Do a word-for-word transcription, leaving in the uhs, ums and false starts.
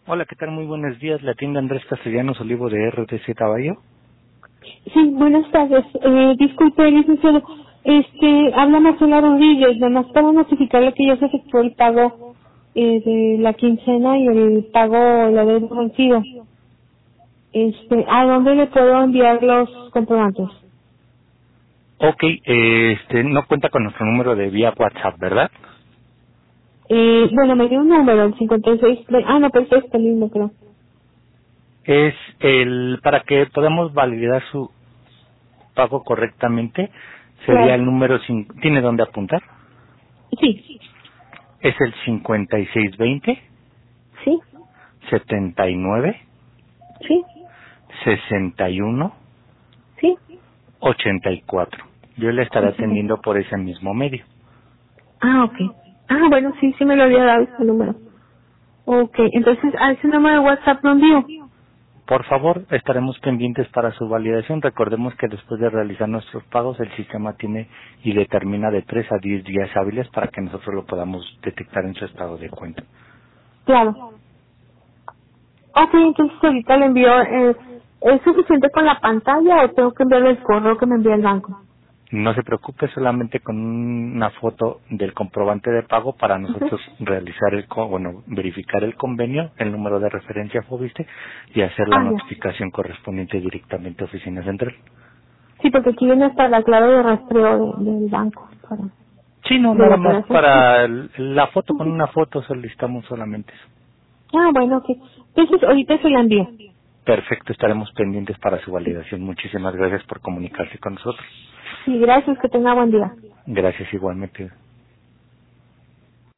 Hola, ¿qué tal? Muy buenos días. La tienda Andrés Castellanos Olivo de R T C Caballo. Sí, buenas tardes. Eh, disculpe, licenciado. Este, habla Marcela Rodríguez, nomás para notificarle que ya se efectuó el pago eh, de la quincena y el pago, la deuda vencido. Este, ¿a dónde le puedo enviar los comprobantes? Ok, eh, este, no cuenta con nuestro número de vía WhatsApp, ¿verdad? Eh, bueno, me dio un número, el cincuenta y seis. Ah, no, pero es este mismo, creo. Es el, para que podamos validar su pago correctamente, sería Claro. el número, cin- ¿tiene dónde apuntar? Sí, Es el cincuenta y seis veinte, sí, setenta y nueve, sí, sesenta y uno, sí. ochenta y cuatro. Yo le estaré sesenta. atendiendo por ese mismo medio. Ah, ok. Ah, bueno, sí, sí me lo había dado ese número. Ok, entonces a ese número de WhatsApp lo envío. Por favor, estaremos pendientes para su validación. Recordemos que después de realizar nuestros pagos, el sistema tiene y determina de tres a diez días hábiles para que nosotros lo podamos detectar en su estado de cuenta. Claro. Ok, entonces ahorita le envío, eh, ¿es suficiente con la pantalla o tengo que enviarle el correo que me envía el banco? No se preocupe solamente con una foto del comprobante de pago para Ujú. nosotros realizar el, co- bueno, verificar el convenio, el número de referencia Fobiste y hacer la Ah, ya. notificación correspondiente directamente a Oficina Central. Sí, porque aquí viene hasta la clave de rastreo de- del banco, para, Sí, no, de la nada más operación. para el- la foto, con Ujú. una foto solicitamos solamente eso. Ah, bueno, ok. Entonces ahorita se la envío. Perfecto, estaremos pendientes para su validación. Muchísimas gracias por comunicarse con nosotros. Sí, gracias, que tenga buen día. Gracias igualmente.